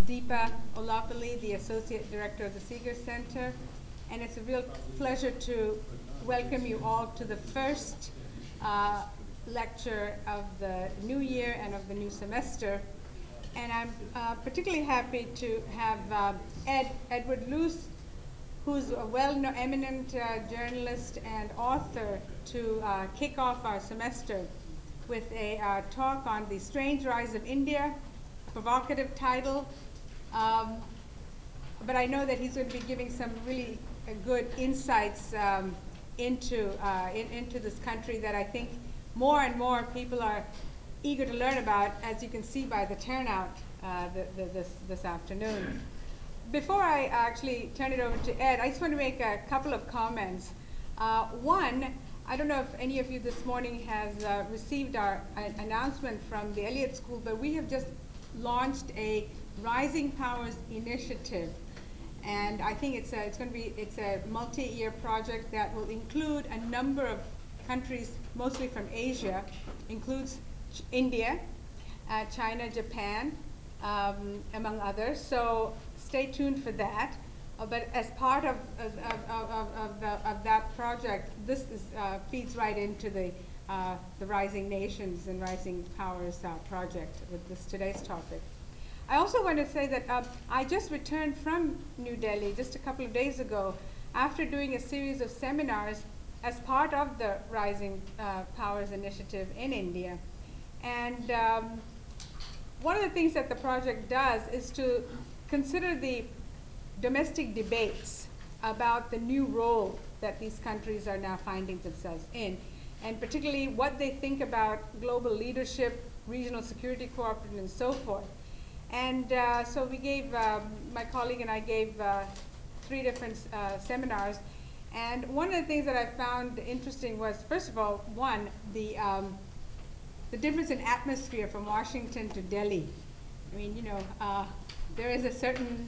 Deepa Olapalli, the Associate Director of the Seeger Center, and it's a real pleasure to welcome you all to the first lecture of the new year and of the new semester. And I'm particularly happy to have Edward Luce, who's a well-known, eminent journalist and author, to kick off our semester with a talk on the strange rise of India, a provocative title. But I know that he's going to be giving some really good insights into this country that I think more and more people are eager to learn about, as you can see by the turnout this afternoon. Before I actually turn it over to Ed, I just want to make a couple of comments. One, I don't know if any of you this morning has received our announcement from the Elliott School, but we have just launched a Rising Powers initiative. And I think it's a multi-year project that will include a number of countries, mostly from Asia, includes India, China, Japan, among others. So stay tuned for that. But as part of that project, this feeds right into the Rising Nations and Rising Powers project with today's topic. I also want to say that I just returned from New Delhi just a couple of days ago after doing a series of seminars as part of the Rising Powers initiative in India. And one of the things that the project does is to consider the domestic debates about the new role that these countries are now finding themselves in, and particularly what they think about global leadership, regional security cooperation, and so forth. And so we gave, my colleague and I gave 3 different seminars. And one of the things that I found interesting was, first of all, one, the difference in atmosphere from Washington to Delhi. I mean, you know, there is a certain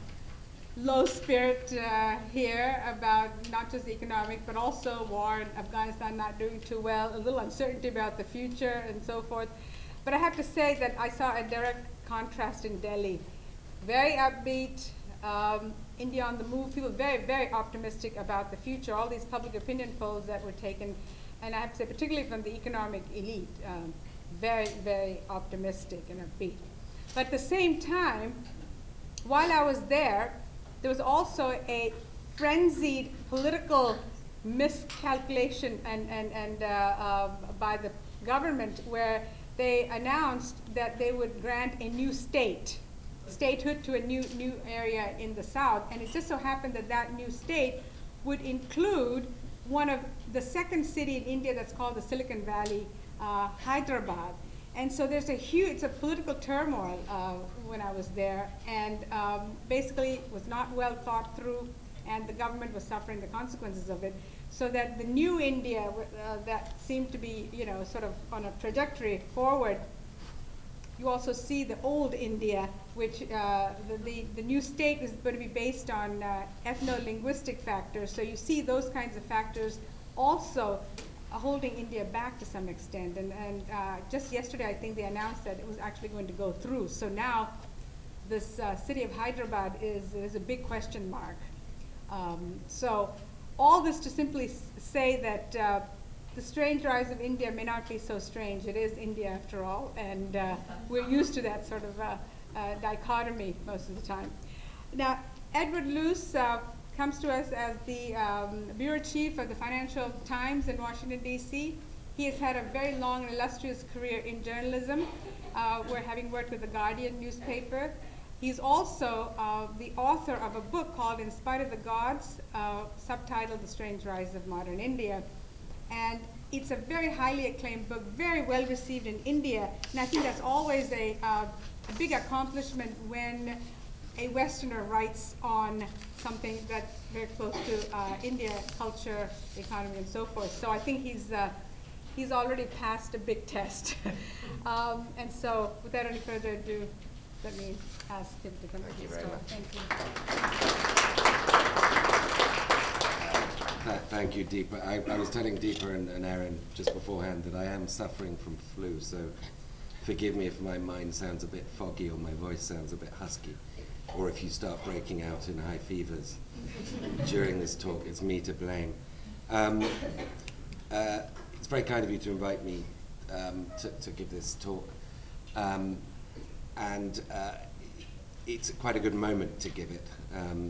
low spirit here about not just the economic, but also war in Afghanistan not doing too well, a little uncertainty about the future and so forth. But I have to say that I saw a direct contrast in Delhi. Very upbeat, India on the move, people very, very optimistic about the future. All these public opinion polls that were taken, and I have to say particularly from the economic elite, very, very optimistic and upbeat. But at the same time, while I was there was also a frenzied political miscalculation and by the government, where they announced that they would grant a new statehood to a new area in the south. And it just so happened that that new state would include one of the second city in India that's called the Silicon Valley, Hyderabad. And so there's it's a political turmoil when I was there, and basically was not well thought through, and the government was suffering the consequences of it. So that the new India that seemed to be, you know, sort of on a trajectory forward, you also see the old India, which the new state is going to be based on ethno-linguistic factors. So you see those kinds of factors also holding India back to some extent. And just yesterday, I think they announced that it was actually going to go through. So now this city of Hyderabad is a big question mark. So all this to simply say that the strange rise of India may not be so strange. It is India after all, and we're used to that sort of dichotomy most of the time. Now, Edward Luce comes to us as the bureau chief of the Financial Times in Washington, D.C. He has had a very long and illustrious career in journalism, where having worked with the Guardian newspaper. He's also the author of a book called In Spite of the Gods, subtitled The Strange Rise of Modern India. And it's a very highly acclaimed book, very well received in India. And I think that's always a big accomplishment when a Westerner writes on something that's very close to India, culture, economy, and so forth. So I think he's already passed a big test. And so without any further ado, let me ask him to come to the store. Thank you. Thank you, Deepa. I was telling Deepa and Aaron just beforehand that I am suffering from flu, so forgive me if my mind sounds a bit foggy or my voice sounds a bit husky, or if you start breaking out in high fevers during this talk. It's me to blame. It's very kind of you to invite me to give this talk. It's quite a good moment to give it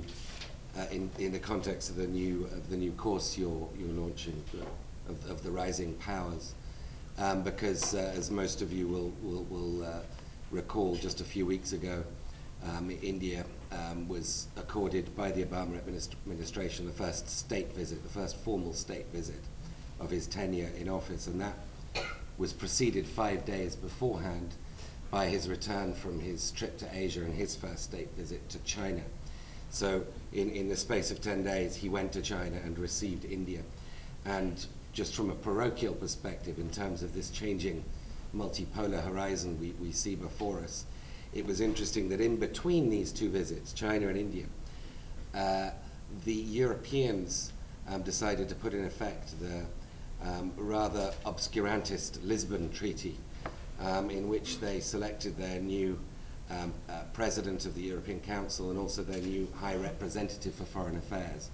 in the context of the new course you're launching of the Rising Powers, because as most of you will recall, just a few weeks ago, India was accorded by the Obama administration the first state visit, the first formal state visit of his tenure in office, and that was preceded 5 days beforehand by his return from his trip to Asia and his first state visit to China. So in the space of 10 days, he went to China and received India. And just from a parochial perspective, in terms of this changing multipolar horizon we see before us, it was interesting that in between these two visits, China and India, the Europeans decided to put in effect the rather obscurantist Lisbon Treaty, in which they selected their new president of the European Council and also their new High Representative for Foreign Affairs,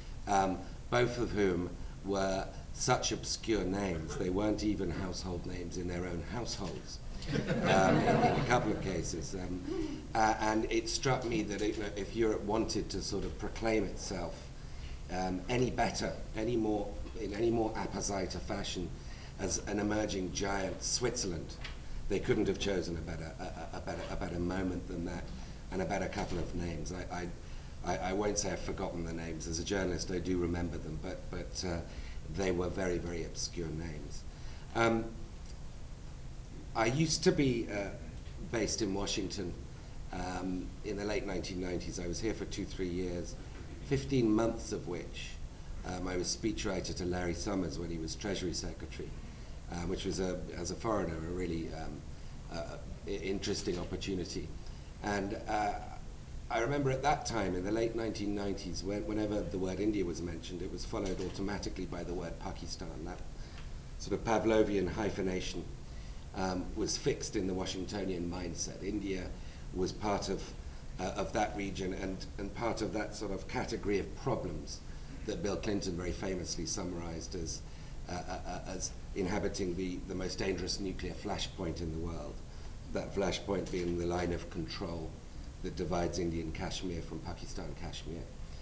both of whom were such obscure names, they weren't even household names in their own households, in a couple of cases. And it struck me that if Europe wanted to sort of proclaim itself any better, in any more apposite a fashion as an emerging giant Switzerland, they couldn't have chosen a better moment than that, and a better couple of names. I won't say I've forgotten the names. As a journalist, I do remember them, but they were very, very obscure names. I used to be based in Washington in the late 1990s. I was here for 2-3 years, 15 months of which I was speechwriter to Larry Summers when he was Treasury Secretary, which was, as a foreigner, a really interesting opportunity. And I remember at that time, in the late 1990s, whenever the word India was mentioned, it was followed automatically by the word Pakistan. That sort of Pavlovian hyphenation was fixed in the Washingtonian mindset. India was part of that region and part of that sort of category of problems that Bill Clinton very famously summarized as inhabiting the most dangerous nuclear flashpoint in the world, that flashpoint being the line of control that divides Indian Kashmir from Pakistan Kashmir.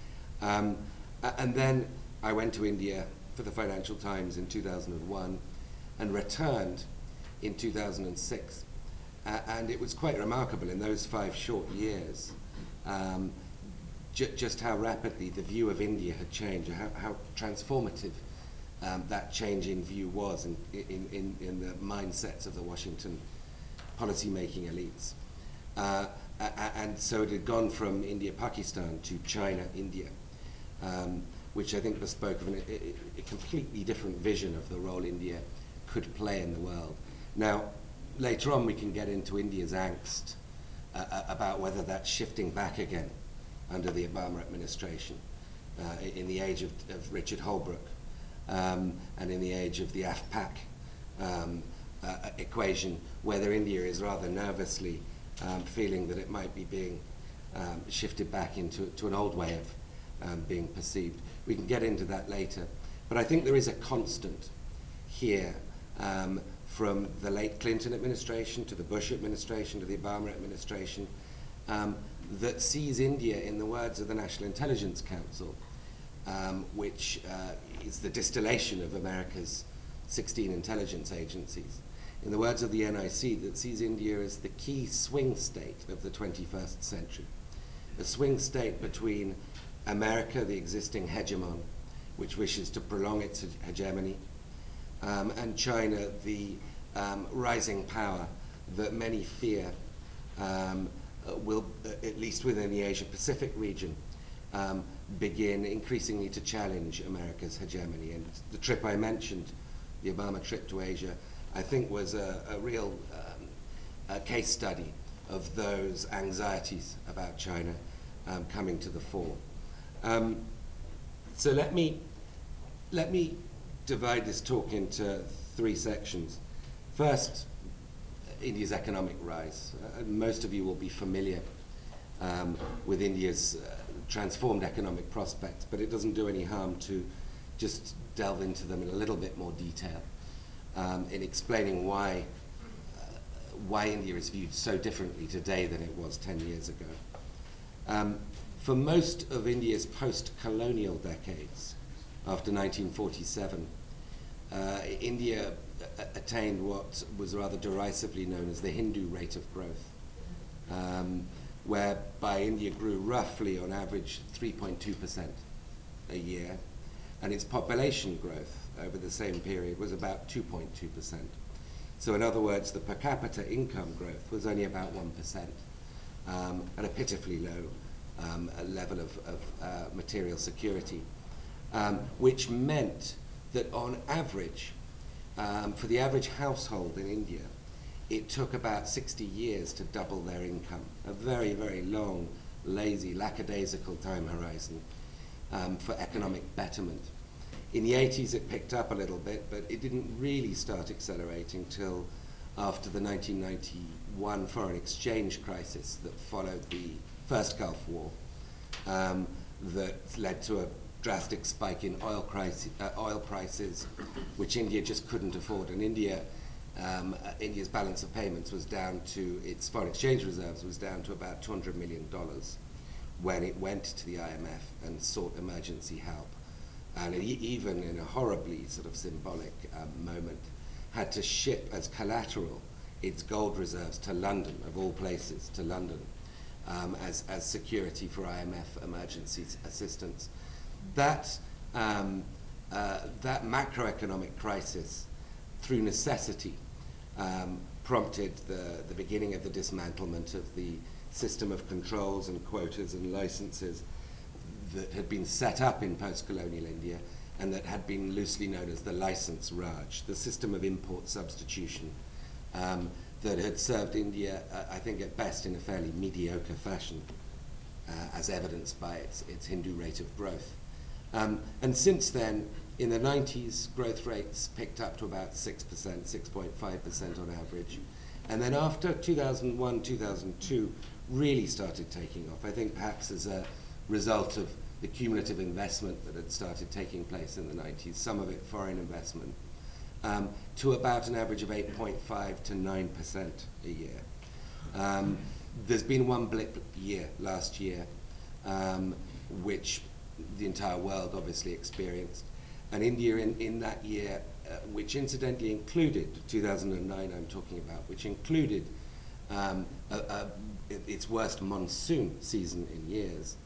And then I went to India for the Financial Times in 2001 and returned in 2006. And it was quite remarkable in those 5 short years just how rapidly the view of India had changed, how transformative that change in view was in the mindsets of the Washington policy-making elites. And so it had gone from India-Pakistan to China-India, which I think bespoke of a completely different vision of the role India could play in the world. Now, later on we can get into India's angst about whether that's shifting back again under the Obama administration, in the age of Richard Holbrooke, and in the age of the AFPAC equation, whether India is rather nervously feeling that it might be being shifted back into an old way of being perceived. We can get into that later. But I think there is a constant here from the late Clinton administration to the Bush administration to the Obama administration that sees India, in the words of the National Intelligence Council, which is the distillation of America's 16 intelligence agencies, in the words of the NIC, that sees India as the key swing state of the 21st century, a swing state between America, the existing hegemon, which wishes to prolong its hegemony, and China, the rising power that many fear will, at least within the Asia-Pacific region, begin increasingly to challenge America's hegemony. And the trip I mentioned, the Obama trip to Asia, I think was a real case study of those anxieties about China coming to the fore. So let me divide this talk into 3 sections. First, India's economic rise. Most of you will be familiar with India's transformed economic prospects, but it doesn't do any harm to just delve into them in a little bit more detail in explaining why India is viewed so differently today than it was 10 years ago. For most of India's post-colonial decades, after 1947, India attained what was rather derisively known as the Hindu rate of growth, whereby India grew roughly on average 3.2% a year, and its population growth over the same period was about 2.2%. So in other words, the per capita income growth was only about 1%, at a pitifully low level of material security, which meant that on average, for the average household in India, it took about 60 years to double their income, a very, very long, lazy, lackadaisical time horizon for economic betterment. In the 80s, it picked up a little bit, but it didn't really start accelerating till after the 1991 foreign exchange crisis that followed the first Gulf War, that led to a drastic spike in oil prices, which India just couldn't afford. And India's balance of payments was down to, its foreign exchange reserves was down to about $200 million when it went to the IMF and sought emergency help. And even in a horribly sort of symbolic moment, had to ship as collateral its gold reserves to London, of all places, to London, as security for IMF emergency assistance. That macroeconomic crisis, through necessity, prompted the beginning of the dismantlement of the system of controls and quotas and licenses that had been set up in post-colonial India and that had been loosely known as the License Raj, the system of import substitution that had served India, I think at best, in a fairly mediocre fashion, as evidenced by its Hindu rate of growth. And since then, in the 90s, growth rates picked up to about 6%, 6.5% on average. And then after 2001, 2002, really started taking off, I think perhaps as a result of the cumulative investment that had started taking place in the 90s, some of it foreign investment, to about an average of 8.5 to 9% a year. There's been one blip year last year, which the entire world obviously experienced. And India in that year, which incidentally included, 2009 I'm talking about, which included its worst monsoon season in years,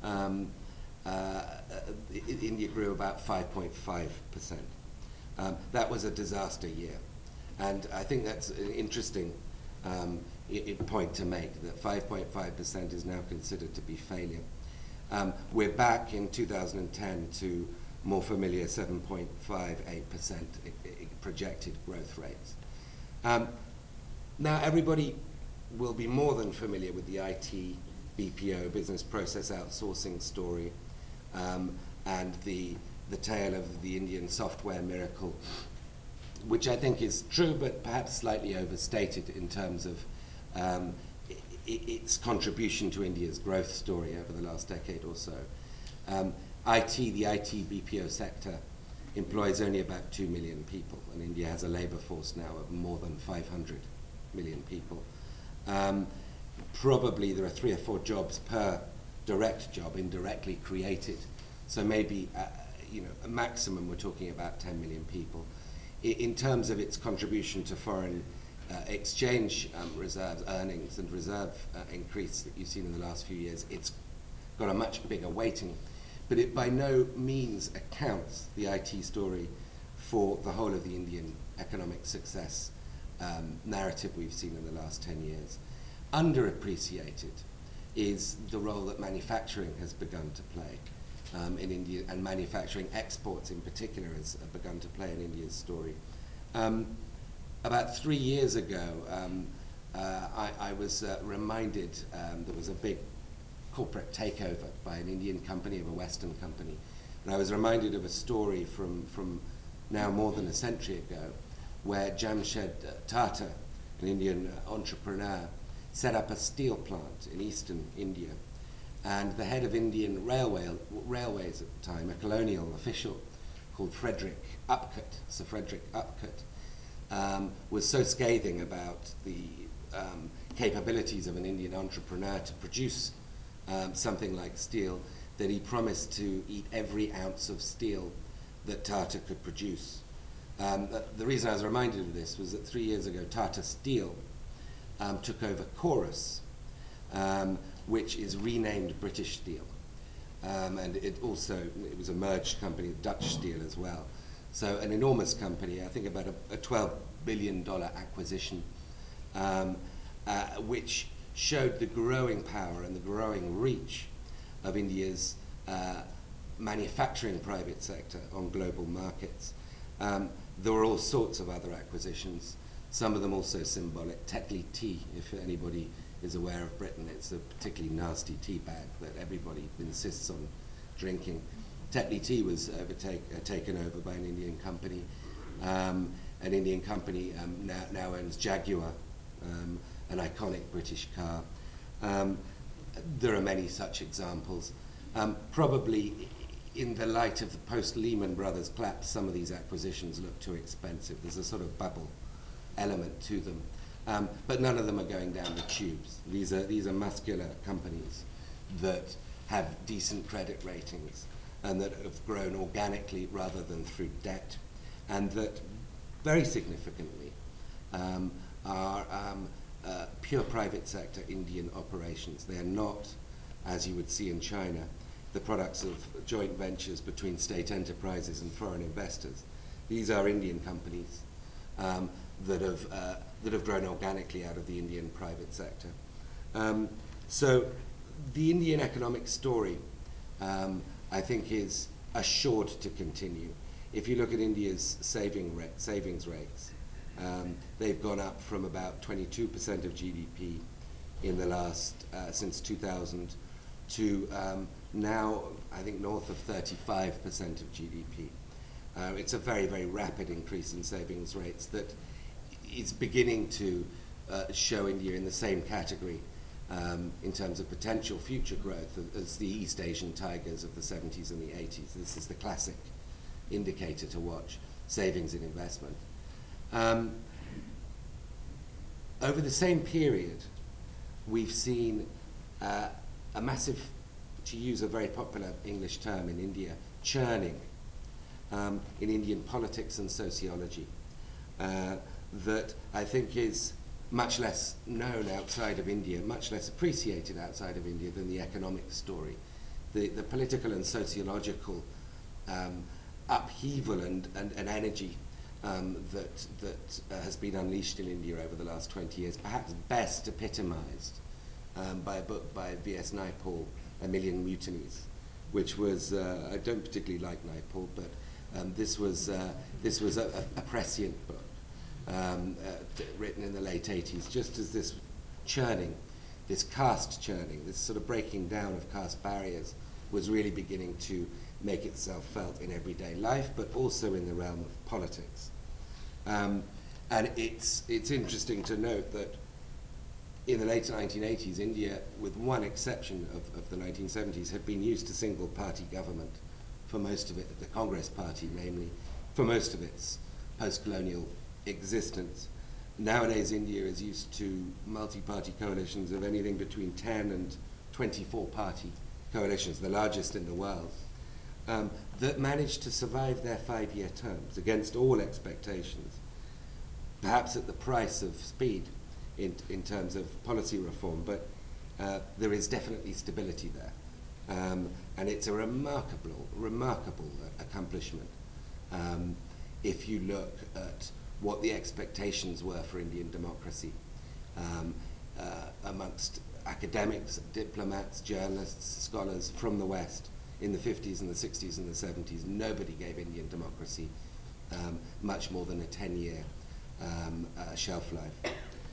India grew about 5.5%. That was a disaster year. And I think that's an interesting point to make, that 5.5% is now considered to be failure. We're back in 2010 to more familiar 7.58% projected growth rates. Now everybody will be more than familiar with the IT BPO, business process outsourcing story, and the tale of the Indian software miracle, which I think is true but perhaps slightly overstated in terms of its contribution to India's growth story over the last decade or so. The IT BPO sector employs only about 2 million people, and India has a labor force now of more than 500 million people. Probably there are 3 or 4 jobs per direct job indirectly created, so maybe a maximum we're talking about 10 million people. In terms of its contribution to foreign exchange reserves, earnings and reserve increase that you've seen in the last few years, it's got a much bigger weighting, but it by no means accounts the IT story for the whole of the Indian economic success narrative we've seen in the last 10 years. Underappreciated is the role that manufacturing has begun to play in India, and manufacturing exports in particular has begun to play in India's story. About 3 years ago, I was reminded there was a big corporate takeover by an Indian company of a Western company, and I was reminded of a story from now more than a century ago, where Jamshed Tata an Indian entrepreneur, set up a steel plant in eastern India. And the head of Indian Railways at the time, a colonial official called Frederick Upcutt, Sir Frederick Upcutt, was so scathing about the capabilities of an Indian entrepreneur to produce something like steel that he promised to eat every ounce of steel that Tata could produce. The reason I was reminded of this was that 3 years ago, Tata Steel took over Chorus, which is renamed British Steel. And it was a merged company, Dutch Steel as well. So an enormous company, I think about a $12 billion acquisition, which showed the growing power and the growing reach of India's manufacturing private sector on global markets. There were all sorts of other acquisitions, some of them also symbolic. Tetley tea, if anybody is aware of Britain, it's a particularly nasty tea bag that everybody insists on drinking. Tetley tea was taken over by an Indian company. An Indian company now owns Jaguar, an iconic British car. There are many such examples. Probably in the light of the post-Lehman Brothers collapse, some of these acquisitions look too expensive. There's a sort of bubble element to them. But none of them are going down the tubes. These are muscular companies that have decent credit ratings and that have grown organically rather than through debt, and that very significantly are pure private sector Indian operations. They are not, as you would see in China, the products of joint ventures between state enterprises and foreign investors. These are Indian companies that have grown organically out of the Indian private sector. So the Indian economic story, I think, is assured to continue. If you look at India's savings rates, they've gone up from about 22% of GDP in the last, since 2000, to now, I think, north of 35% of GDP. It's a very, very rapid increase in savings rates that is beginning to show India in the same category in terms of potential future growth as the East Asian tigers of the 70s and the 80s. This is the classic indicator to watch, savings and investment. Over the same period, we've seen a massive, to use a very popular English term in India, churning in Indian politics and sociology that I think is much less known outside of India, much less appreciated outside of India than the economic story. The political and sociological upheaval and energy that has been unleashed in India over the last 20 years, perhaps best epitomized by a book by V.S. Naipaul, A Million Mutinies, which was, I don't particularly like Naipaul, but this was a prescient book written in the late 80s, just as this churning, this caste churning, this sort of breaking down of caste barriers was really beginning to make itself felt in everyday life, but also in the realm of politics. And it's interesting to note that in the late 1980s, India, with one exception of the 1970s, had been used to single-party government for most of it, the Congress Party namely, for most of its post-colonial existence. Nowadays, India is used to multi-party coalitions of anything between 10 and 24-party coalitions, the largest in the world, that managed to survive their 5-year terms against all expectations, perhaps at the price of speed in terms of policy reform, but there is definitely stability there. And it's a remarkable accomplishment if you look at what the expectations were for Indian democracy amongst academics, diplomats, journalists, scholars from the West in the 50s and the 60s and the 70s. Nobody gave Indian democracy much more than a 10-year shelf life.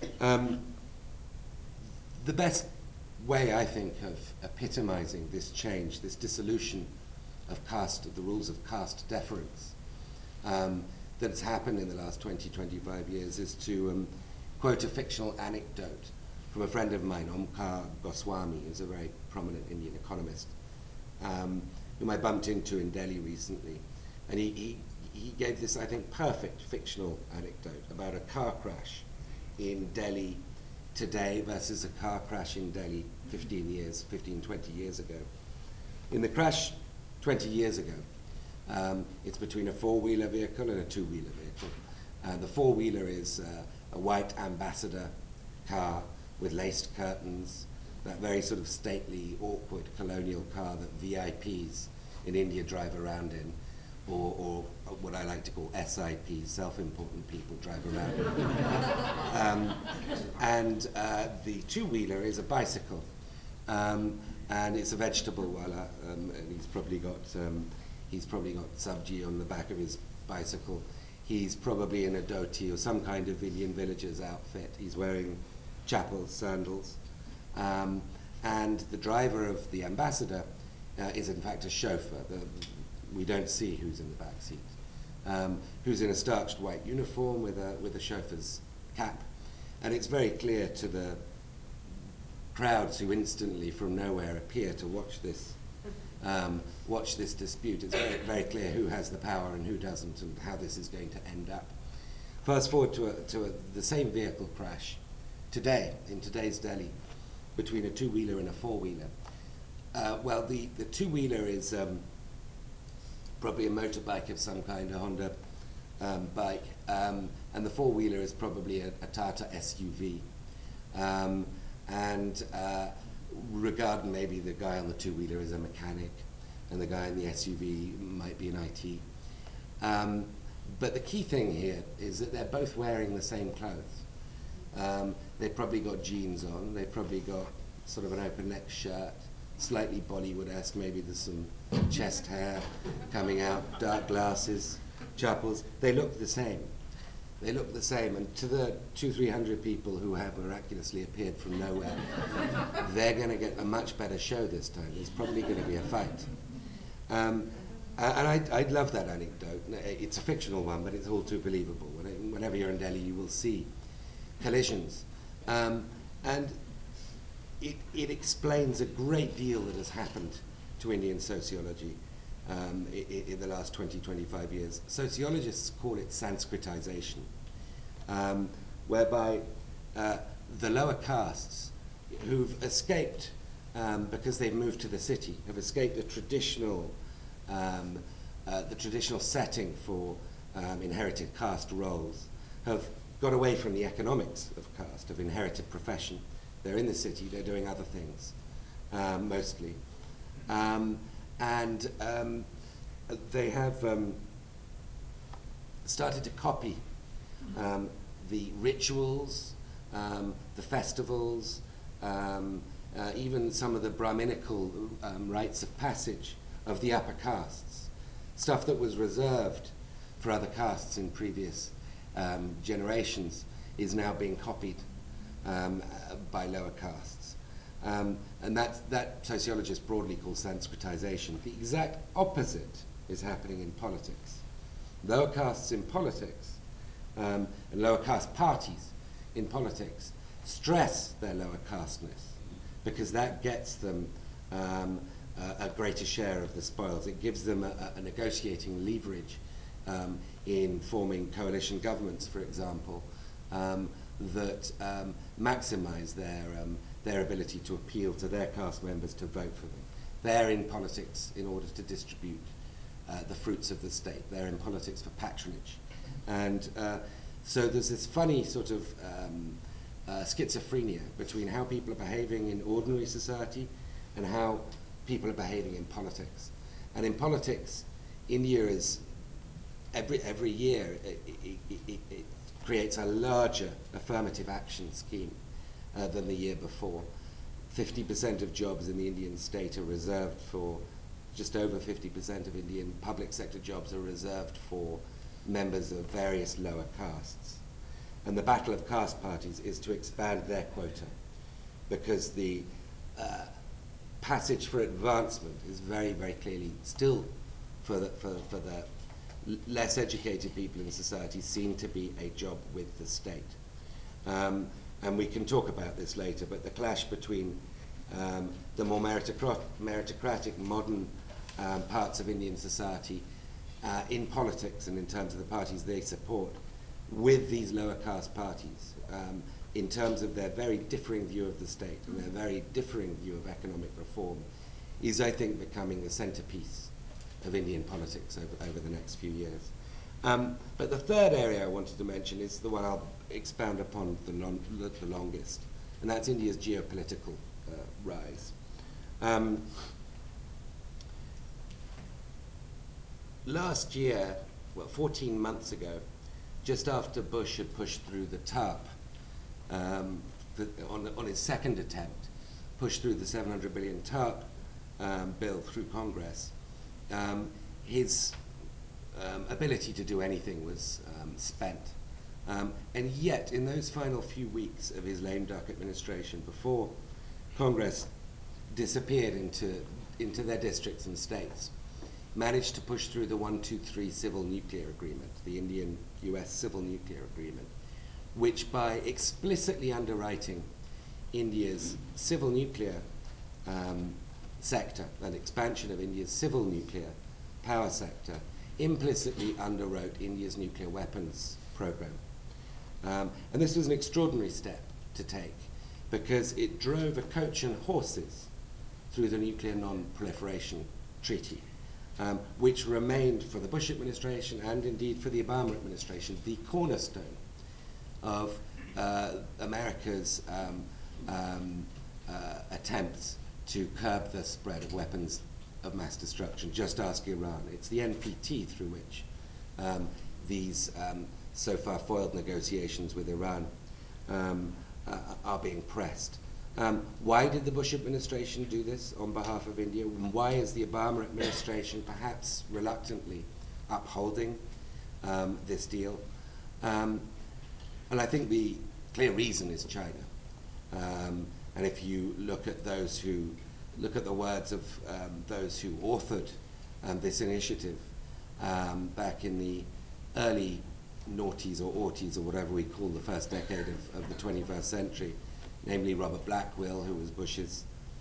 The best way, I think, of epitomizing this change, this dissolution of caste, of the rules of caste deference, that's happened in the last 20, 25 years is to quote a fictional anecdote from a friend of mine, Omkar Goswami, who's a very prominent Indian economist, whom I bumped into in Delhi recently. And he gave this, I think, perfect fictional anecdote about a car crash in Delhi today versus a car crash in Delhi 20 years ago. In the crash 20 years ago, it's between a four-wheeler vehicle and a two-wheeler vehicle. The four-wheeler is a white Ambassador car with laced curtains, that very sort of stately, awkward colonial car that VIPs in India drive around in, or what I like to call SIPs, self-important people, drive around in. The two-wheeler is a bicycle, and it's a vegetable wala, and he's probably got sabji on the back of his bicycle. He's probably in a dhoti or some kind of Indian villager's outfit. He's wearing chappals, sandals. And the driver of the Ambassador is in fact a chauffeur. We don't see who's in the back seat. Who's in a starched white uniform with a chauffeur's cap. And it's very clear to the crowds who instantly from nowhere appear to watch this dispute. It's very, very clear who has the power and who doesn't, and how this is going to end up. Fast forward to the same vehicle crash today, in today's Delhi, between a two-wheeler and a four-wheeler. Well, the two-wheeler is probably a motorbike of some kind, a Honda bike, and the four-wheeler is probably a Tata SUV. Regard maybe the guy on the two-wheeler as a mechanic, and the guy in the SUV might be an IT. But the key thing here is that they're both wearing the same clothes. They've probably got jeans on, they've probably got sort of an open neck shirt, slightly Bollywood-esque, maybe there's some chest hair coming out, dark glasses, chappals. They look the same. They look the same, and to the 200-300 people who have miraculously appeared from nowhere, they're going to get a much better show this time. There's probably going to be a fight. And I'd love that anecdote. It's a fictional one, but it's all too believable. Whenever you're in Delhi, you will see collisions. And it explains a great deal that has happened to Indian sociology in the last 20, 25 years. Sociologists call it Sanskritization, whereby the lower castes who've escaped because they've moved to the city, have escaped the traditional setting for inherited caste roles, have got away from the economics of caste, of inherited profession. They're in the city, they're doing other things, mostly. They have started to copy the rituals, the festivals, even some of the Brahminical rites of passage of the upper castes. Stuff that was reserved for other castes in previous generations is now being copied by lower castes. And that sociologists broadly call Sanskritization. The exact opposite is happening in politics. Lower castes in politics and lower caste parties in politics stress their lower casteness because that gets them a greater share of the spoils. It gives them a negotiating leverage in forming coalition governments, for example, that maximize their ability to appeal to their caste members to vote for them. They're in politics in order to distribute the fruits of the state. They're in politics for patronage. And so there's this funny sort of schizophrenia between how people are behaving in ordinary society and how people are behaving in politics. And in politics, India is, every year, it creates a larger affirmative action scheme than the year before. 50% of jobs in the Indian state are reserved for, just over 50% of Indian public sector jobs are reserved for members of various lower castes. And the battle of caste parties is to expand their quota because the passage for advancement is very, very clearly still for the less educated people in society seen to be a job with the state. And we can talk about this later, but the clash between the more meritocratic, modern parts of Indian society in politics and in terms of the parties they support with these lower caste parties in terms of their very differing view of the state and their very differing view of economic reform is, I think, becoming the centerpiece of Indian politics over the next few years. But the third area I wanted to mention is the one I'll expound upon the longest, and that's India's geopolitical rise. Last year, well, 14 months ago, just after Bush had pushed through the TARP, on his second attempt, pushed through the $700 billion TARP bill through Congress, his ability to do anything was spent. And yet, in those final few weeks of his lame duck administration, before Congress disappeared into their districts and states, managed to push through the 123 Civil Nuclear Agreement, the Indian-US Civil Nuclear Agreement, which by explicitly underwriting India's civil nuclear sector and expansion of India's civil nuclear power sector, implicitly underwrote India's nuclear weapons program. And this was an extraordinary step to take because it drove a coach and horses through the Nuclear Non-Proliferation Treaty, which remained for the Bush administration and indeed for the Obama administration the cornerstone of America's attempts to curb the spread of weapons of mass destruction. Just ask Iran. It's the NPT through which these so far foiled negotiations with Iran are being pressed. Why did the Bush administration do this on behalf of India? And why is the Obama administration perhaps reluctantly upholding this deal? And I think the clear reason is China. And if you look at those who look at the words of those who authored this initiative back in the early noughties or aughties or whatever we call the first decade of the 21st century, namely Robert Blackwill, who was Bush's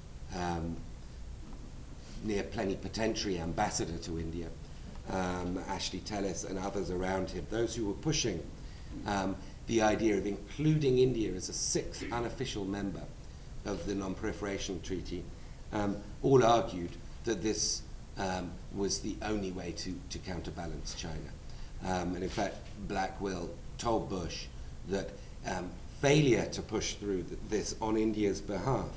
near plenipotentiary ambassador to India, Ashley Tellis and others around him, those who were pushing the idea of including India as a sixth unofficial member of the Non-Proliferation Treaty, all argued that this was the only way to counterbalance China. And in fact, Blackwill told Bush that failure to push through this on India's behalf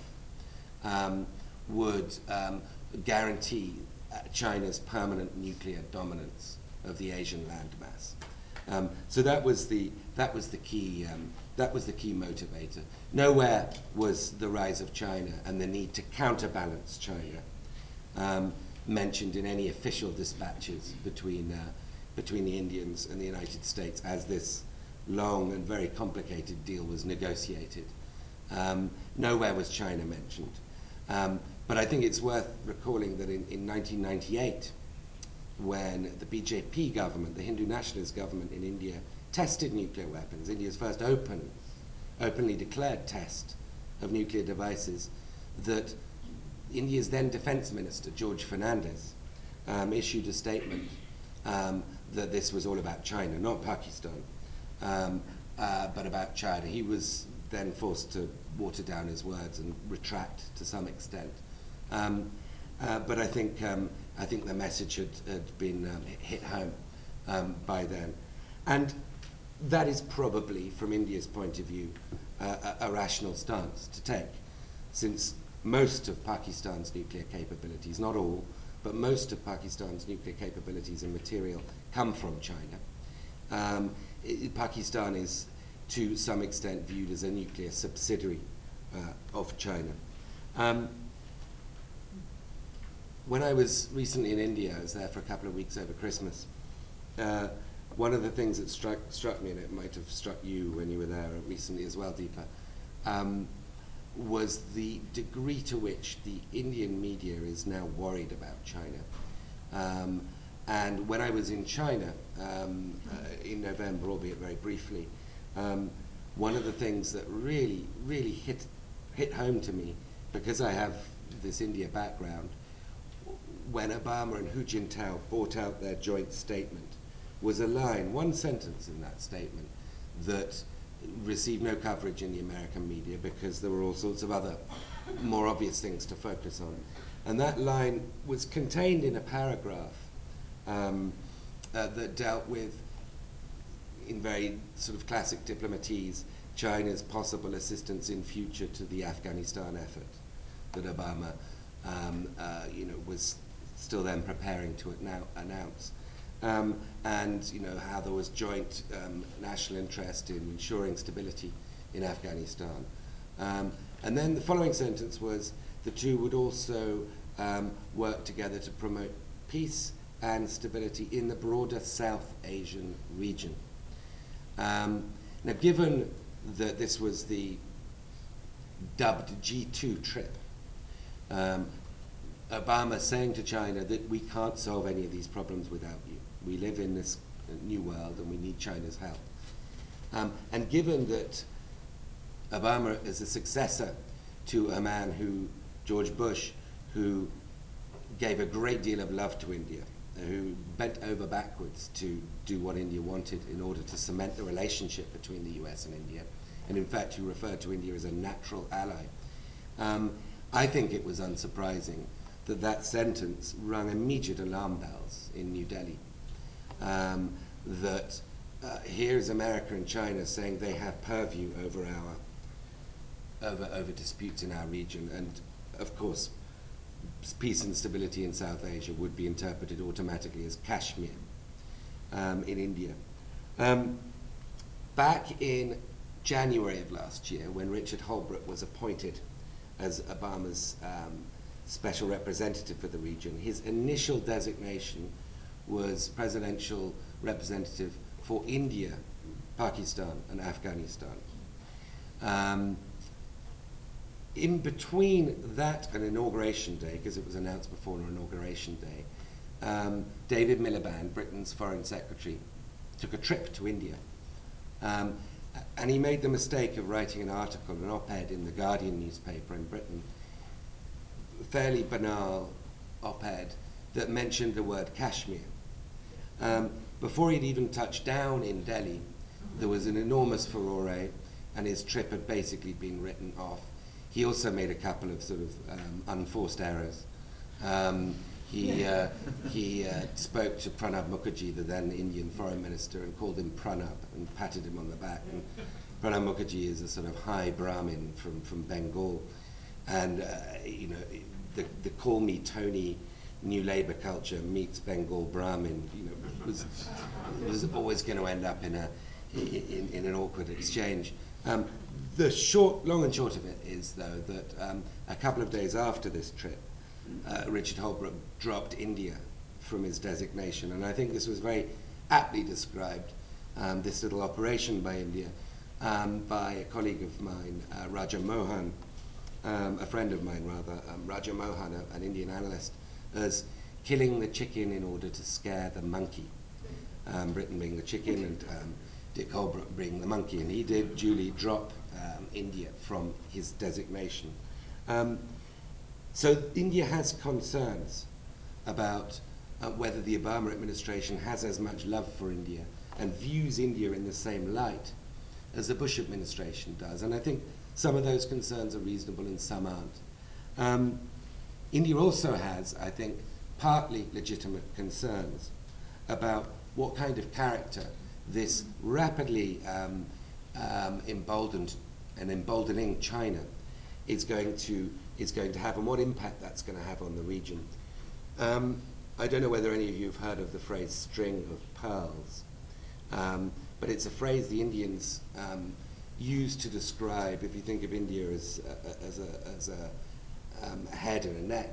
would guarantee China's permanent nuclear dominance of the Asian landmass. So that was the key motivator. Nowhere was the rise of China and the need to counterbalance China mentioned in any official dispatches between the Indians and the United States as this long and very complicated deal was negotiated. Nowhere was China mentioned. But I think it's worth recalling that in 1998, when the BJP government, the Hindu nationalist government in India, tested nuclear weapons, India's first openly declared test of nuclear devices, that India's then defense minister, George Fernandez, issued a statement that this was all about China, not Pakistan, but about China. He was then forced to water down his words and retract to some extent. But I think the message had been hit home by then. And that is probably, from India's point of view, a rational stance to take, since most of Pakistan's nuclear capabilities, not all, but most of Pakistan's nuclear capabilities and material come from China. Pakistan is, to some extent, viewed as a nuclear subsidiary of China. When I was recently in India, I was there for a couple of weeks over Christmas. One of the things that struck me, and it might have struck you when you were there recently as well, Deepa, was the degree to which the Indian media is now worried about China. And when I was in China in November, albeit very briefly, one of the things that really, really hit home to me, because I have this India background, when Obama and Hu Jintao brought out their joint statement, was a line, one sentence in that statement, that received no coverage in the American media because there were all sorts of other more obvious things to focus on. And that line was contained in a paragraph that dealt with, in very sort of classic diplomatese, China's possible assistance in future to the Afghanistan effort that Obama was still then preparing to announce. And how there was joint national interest in ensuring stability in Afghanistan. And then the following sentence was, the two would also work together to promote peace and stability in the broader South Asian region. Now, given that this was the dubbed G2 trip, Obama saying to China that we can't solve any of these problems without you. We live in this new world and we need China's help. And given that Obama is a successor to a man George Bush, who gave a great deal of love to India, who bent over backwards to do what India wanted in order to cement the relationship between the US and India, and in fact who referred to India as a natural ally, I think it was unsurprising that that sentence rung immediate alarm bells in New Delhi. That here's America and China saying they have purview over over disputes in our region, and of course peace and stability in South Asia would be interpreted automatically as Kashmir in India. Back in January of last year, when Richard Holbrooke was appointed as Obama's special representative for the region, his initial designation was presidential representative for India, Pakistan, and Afghanistan. In between that and Inauguration Day, because it was announced before Inauguration Day, David Miliband, Britain's foreign secretary, took a trip to India. And he made the mistake of writing an article, an op-ed in the Guardian newspaper in Britain, a fairly banal op-ed that mentioned the word Kashmir. Before he'd even touched down in Delhi, there was an enormous furore, and his trip had basically been written off. He also made a couple of sort of unforced errors. He spoke to Pranab Mukherjee, the then Indian foreign minister, and called him Pranab and patted him on the back. And Pranab Mukherjee is a sort of high Brahmin from Bengal, and the call me Tony New Labour culture meets Bengal Brahmin, was always going to end up in an awkward exchange. The long and short of it is, though, that a couple of days after this trip, Richard Holbrooke dropped India from his designation, and I think this was very aptly described, this little operation by India, by a colleague of mine, Raja Mohan, a friend of mine rather, Raja Mohan, an Indian analyst, as killing the chicken in order to scare the monkey. Britain being the chicken and Dick Holbrooke being the monkey, and he did duly drop India from his designation. So India has concerns about whether the Obama administration has as much love for India and views India in the same light as the Bush administration does. And I think some of those concerns are reasonable and some aren't. India also has, I think, partly legitimate concerns about what kind of character this rapidly emboldening China is going to have, and what impact that's going to have on the region. I don't know whether any of you have heard of the phrase "string of pearls," but it's a phrase the Indians use to describe, if you think of India as a head and a neck,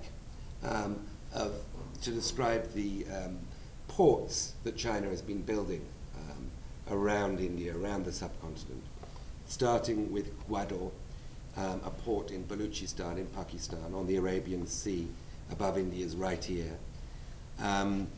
to describe the ports that China has been building around India, around the subcontinent, starting with Gwadar, a port in Balochistan in Pakistan on the Arabian Sea above India's right ear,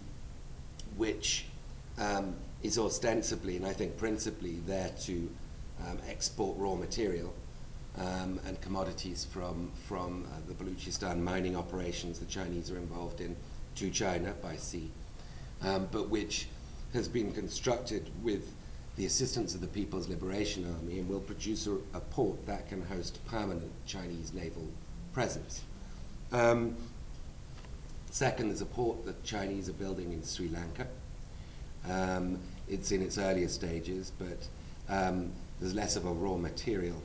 which is ostensibly, and I think principally, there to export raw material and commodities from the Baluchistan mining operations the Chinese are involved in to China by sea, but which has been constructed with the assistance of the People's Liberation Army and will produce a port that can host permanent Chinese naval presence. Second, there's a port that Chinese are building in Sri Lanka. It's in its earlier stages, but there's less of a raw material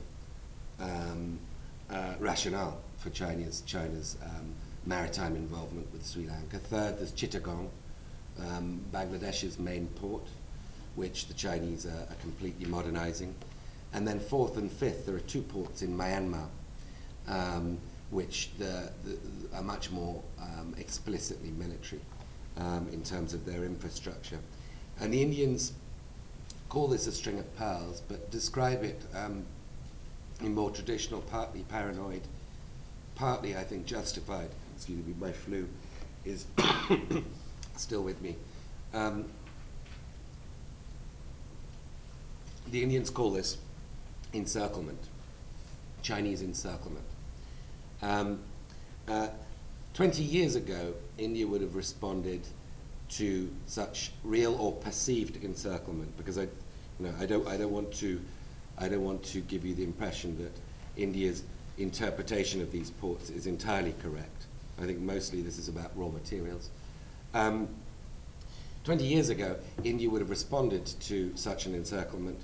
rationale for China's maritime involvement with Sri Lanka. Third, there's Chittagong, Bangladesh's main port, which the Chinese are completely modernizing. And then fourth and fifth, there are two ports in Myanmar, which are much more explicitly military in terms of their infrastructure. And the Indians call this a string of pearls, but describe it in more traditional, partly paranoid, partly, I think, justified. Excuse me, my flu is still with me. The Indians call this encirclement, Chinese encirclement. 20 years ago, India would have responded to such real or perceived encirclement, because I don't want to give you the impression that India's interpretation of these ports is entirely correct. I think mostly this is about raw materials. 20 years ago, India would have responded to such an encirclement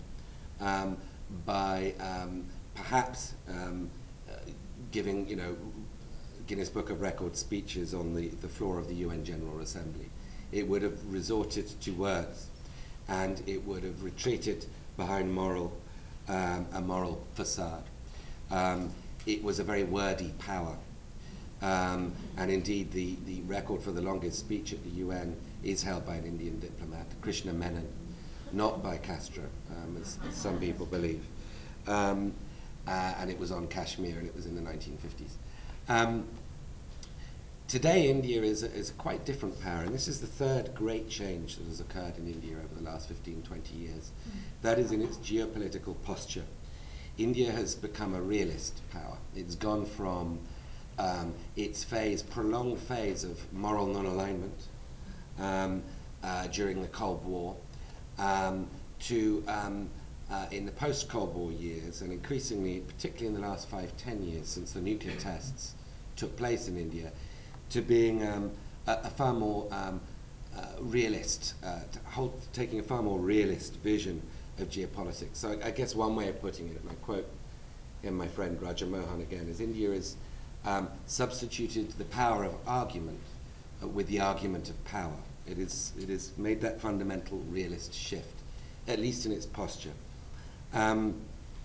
by perhaps giving, Guinness Book of Records speeches on the floor of the UN General Assembly. It would have resorted to words, and it would have retreated behind a moral facade. It was a very wordy power. And indeed, the record for the longest speech at the UN is held by an Indian diplomat, Krishna Menon, not by Castro, as some people believe. And it was on Kashmir, and it was in the 1950s. Today, India is a quite different power, and this is the third great change that has occurred in India over the last 15, 20 years. That is in its geopolitical posture. India has become a realist power. It's gone from its prolonged phase of moral non-alignment during the Cold War to, in the post-Cold War years, and increasingly, particularly in the last 5-10 years since the nuclear tests took place in India, to being a far more realist, taking a far more realist vision of geopolitics. So I guess one way of putting it, and I quote my friend Raja Mohan again, is India has substituted the power of argument with the argument of power. It has made that fundamental realist shift, at least in its posture. And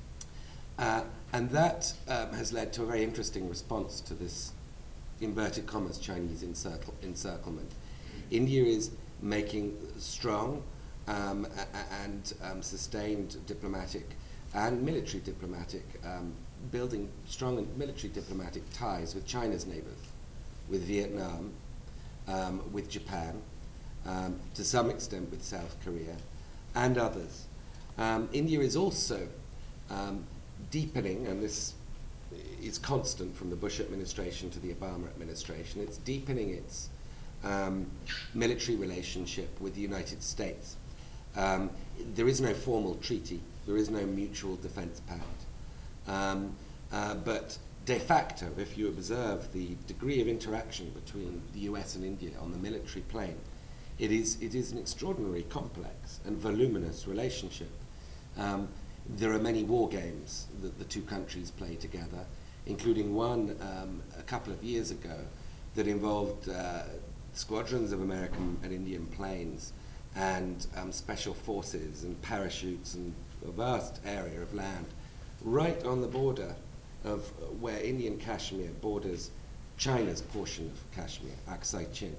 that has led to a very interesting response to this inverted commas Chinese encirclement. India is making strong and sustained diplomatic and military diplomatic, building strong and military diplomatic ties with China's neighbors, with Vietnam, with Japan, to some extent with South Korea, and others. India is also deepening, and this is constant from the Bush administration to the Obama administration, it's deepening its military relationship with the United States. There is no formal treaty, there is no mutual defense pact, but de facto, if you observe the degree of interaction between the US and India on the military plane, it is an extraordinarily complex and voluminous relationship. There are many war games that the two countries play together, including one a couple of years ago that involved squadrons of American and Indian planes and special forces and parachutes and a vast area of land right on the border of where Indian Kashmir borders China's portion of Kashmir, Aksai Chin.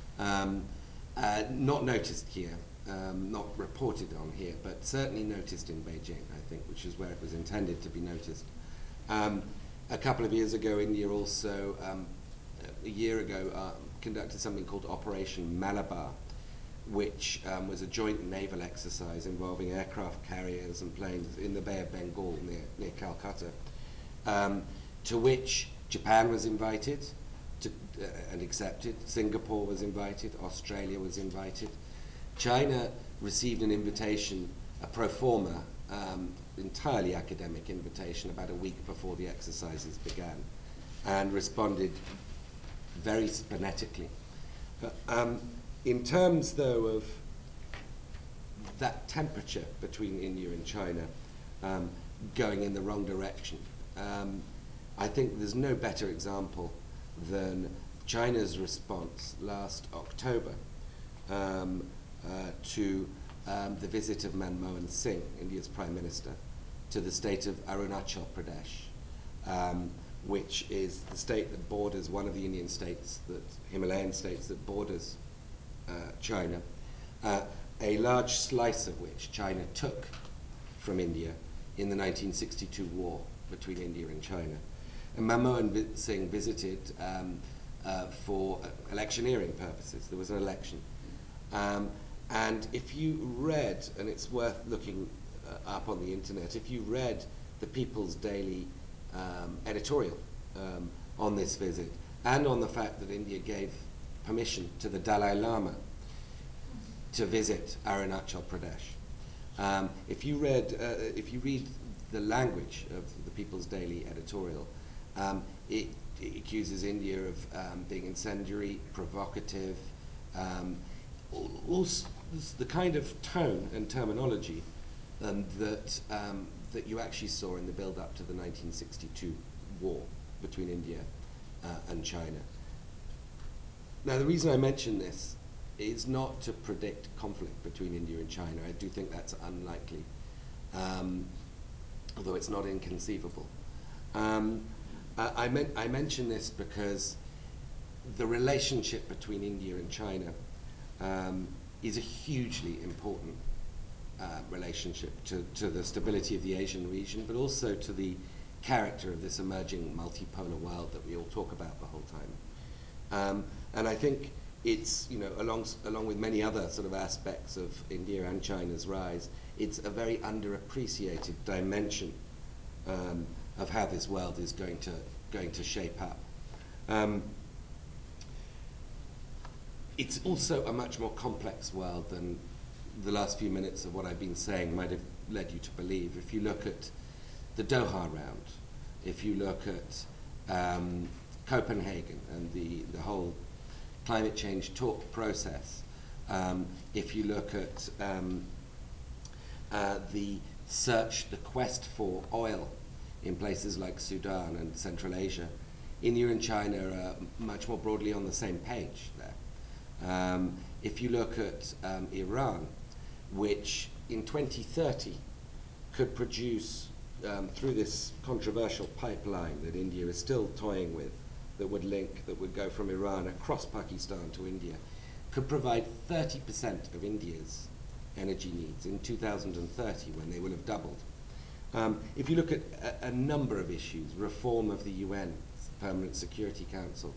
Not noticed here, not reported on here, but certainly noticed in Beijing, I think, which is where it was intended to be noticed. A couple of years ago, India also, a year ago, conducted something called Operation Malabar, which was a joint naval exercise involving aircraft carriers and planes in the Bay of Bengal near Calcutta, to which Japan was invited and accepted. Singapore was invited. Australia was invited. China received an invitation, a pro forma, entirely academic invitation, about a week before the exercises began, and responded very splenetically. In terms, though, of that temperature between India and China going in the wrong direction, I think there's no better example than China's response last October to the visit of Manmohan Singh, India's Prime Minister, to the state of Arunachal Pradesh, which is the state that borders, one of the Indian states, Himalayan states that borders China, a large slice of which China took from India in the 1962 war between India and China. And Manmohan Singh visited for electioneering purposes. There was an election. And if you read, and it's worth looking up on the internet, if you read the People's Daily editorial on this visit, and on the fact that India gave permission to the Dalai Lama to visit Arunachal Pradesh. If you read the language of the People's Daily editorial, it accuses India of being incendiary, provocative, the kind of tone and terminology that you actually saw in the build-up to the 1962 war between India and China. Now, the reason I mention this is not to predict conflict between India and China. I do think that's unlikely, although it's not inconceivable. I mention this because the relationship between India and China is a hugely important relationship to the stability of the Asian region, but also to the character of this emerging multipolar world that we all talk about the whole time. And I think it's, along with many other sort of aspects of India and China's rise, it's a very underappreciated dimension of how this world is going to shape up. It's also a much more complex world than the last few minutes of what I've been saying might have led you to believe. If you look at the Doha round, if you look at Copenhagen and the whole climate change talk process, if you look at the search, the quest for oil in places like Sudan and Central Asia, India and China are much more broadly on the same page there. If you look at Iran, which in 2030 could produce, through this controversial pipeline that India is still toying with, that would go from Iran across Pakistan to India, could provide 30% of India's energy needs in 2030, when they will have doubled. If you look at a number of issues, reform of the UN Permanent Security Council,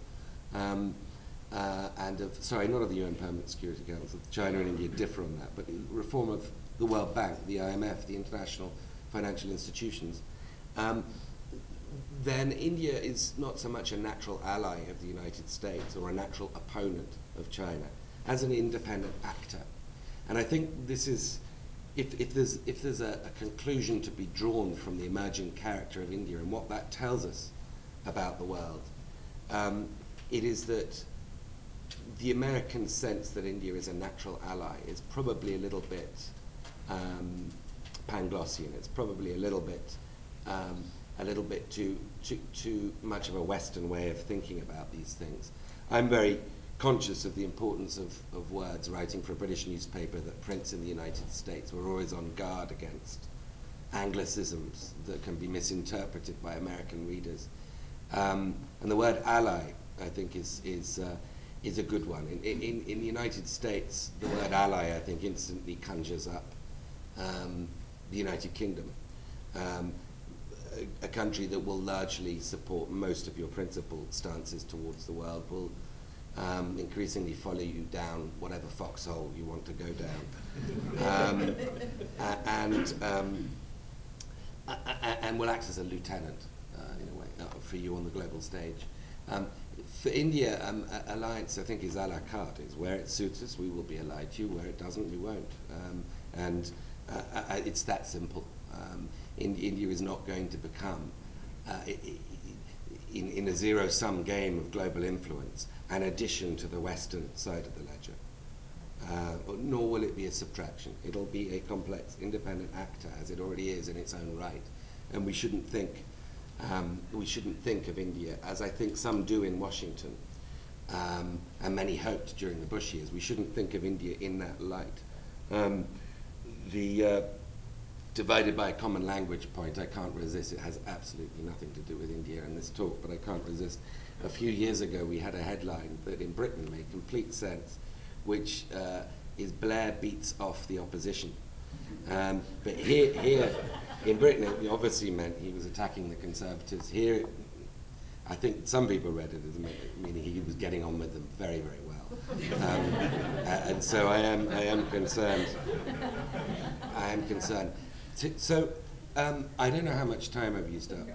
not of the UN Permanent Security Council, China and India differ on that, but reform of the World Bank, the IMF, the international financial institutions, then India is not so much a natural ally of the United States or a natural opponent of China, as an independent actor. And I think this is, if there's a conclusion to be drawn from the emerging character of India and what that tells us about the world, it is that the American sense that India is a natural ally is probably a little bit Panglossian. It's probably a little bit too much of a Western way of thinking about these things. I'm very conscious of the importance of words. Writing for a British newspaper that prints in the United States, we're always on guard against Anglicisms that can be misinterpreted by American readers. And the word ally, I think, is a good one. In the United States, the word ally, I think, instantly conjures up the United Kingdom, a country that will largely support most of your principal stances towards the world, will increasingly follow you down whatever foxhole you want to go down, and will act as a lieutenant in a way for you on the global stage. For India, alliance, I think, is a la carte. Is where it suits us, we will be allied to you. Where it doesn't, we won't. It's that simple. India is not going to become, in a zero-sum game of global influence, an addition to the Western side of the ledger. Nor will it be a subtraction. It'll be a complex, independent actor, as it already is in its own right. And we shouldn't think of India, as I think some do in Washington, and many hoped during the Bush years. We shouldn't think of India in that light. The divided by a common language point, I can't resist. It has absolutely nothing to do with India in this talk, but I can't resist. A few years ago, we had a headline that in Britain made complete sense, which is Blair beats off the opposition. But here in Britain, it obviously meant he was attacking the Conservatives. Here, I think some people read it as meaning he was getting on with them very, very well. And so I am concerned. I am concerned. So I don't know how much time I've used up.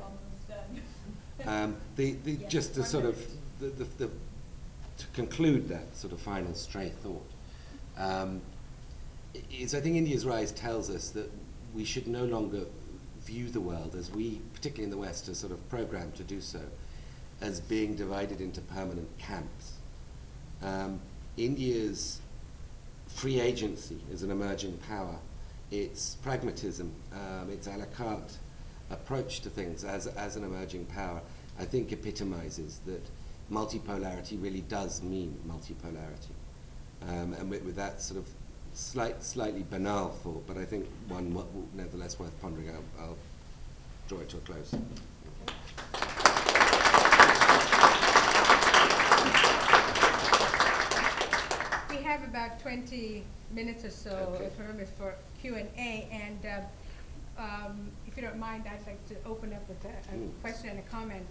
Just to sort of to conclude that sort of final stray thought. Is I think India's rise tells us that we should no longer view the world as we, particularly in the West, are sort of programmed to do so, as being divided into permanent camps. India's free agency as an emerging power, its pragmatism, its a la carte approach to things as an emerging power, I think epitomizes that multipolarity really does mean multipolarity. And with that sort of slightly banal thought, but I think one nevertheless worth pondering, I'll draw it to a close. We have about 20 minutes or so, if I remember, for Q&A, and if you don't mind, I'd like to open up with a question and a comment.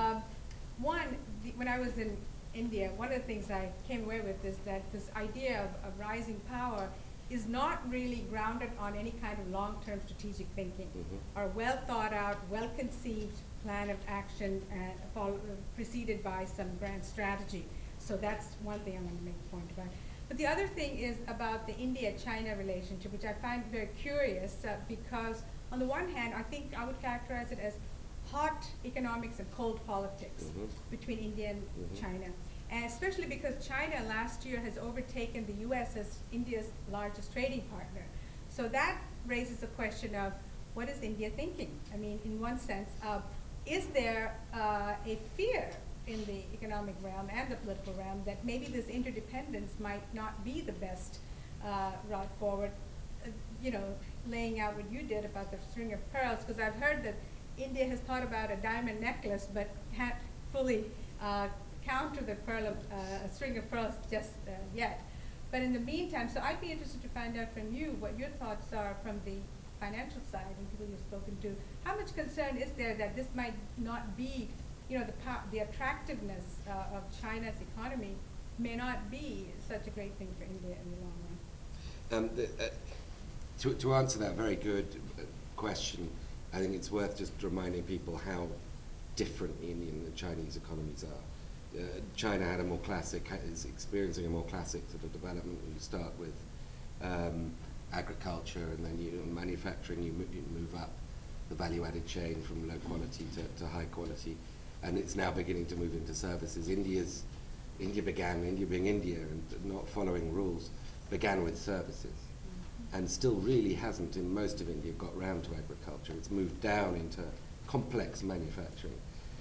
When I was in India, one of the things I came away with is that this idea of rising power is not really grounded on any kind of long-term strategic thinking, or well thought out, well-conceived plan of action preceded by some grand strategy. So that's one thing I want to make a point about. But the other thing is about the India-China relationship, which I find very curious because on the one hand, I think I would characterize it as hot economics and cold politics between India and China. And especially because China last year has overtaken the US as India's largest trading partner. So that raises the question of, what is India thinking? I mean, in one sense, is there a fear in the economic realm and the political realm that maybe this interdependence might not be the best route forward? Laying out what you did about the string of pearls, because I've heard that India has thought about a diamond necklace, but can't fully counter the a string of pearls just yet. But in the meantime, so I'd be interested to find out from you what your thoughts are from the financial side and people you've spoken to. How much concern is there that this might not be, the attractiveness of China's economy may not be such a great thing for India in the long run? To answer that very good question, I think it's worth just reminding people how different the Indian and Chinese economies are. China is experiencing a more classic sort of development. You start with agriculture, and then manufacturing, you move up the value-added chain from low quality to high quality, and it's now beginning to move into services. India being India and not following rules, began with services, and still really hasn't in most of India got round to agriculture. It's moved down into complex manufacturing.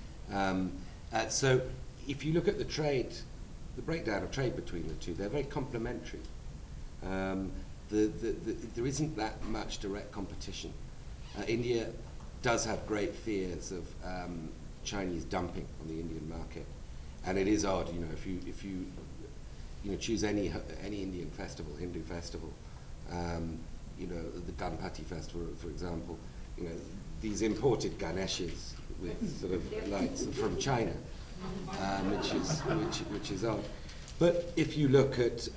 So if you look at the breakdown of trade between the two, they're very complementary. There isn't that much direct competition. India does have great fears of Chinese dumping on the Indian market, and it is odd, if you choose any Indian festival, Hindu festival, the Ganpati festival, for example, these imported Ganeshas with sort of lights from China, which is odd. But if you look at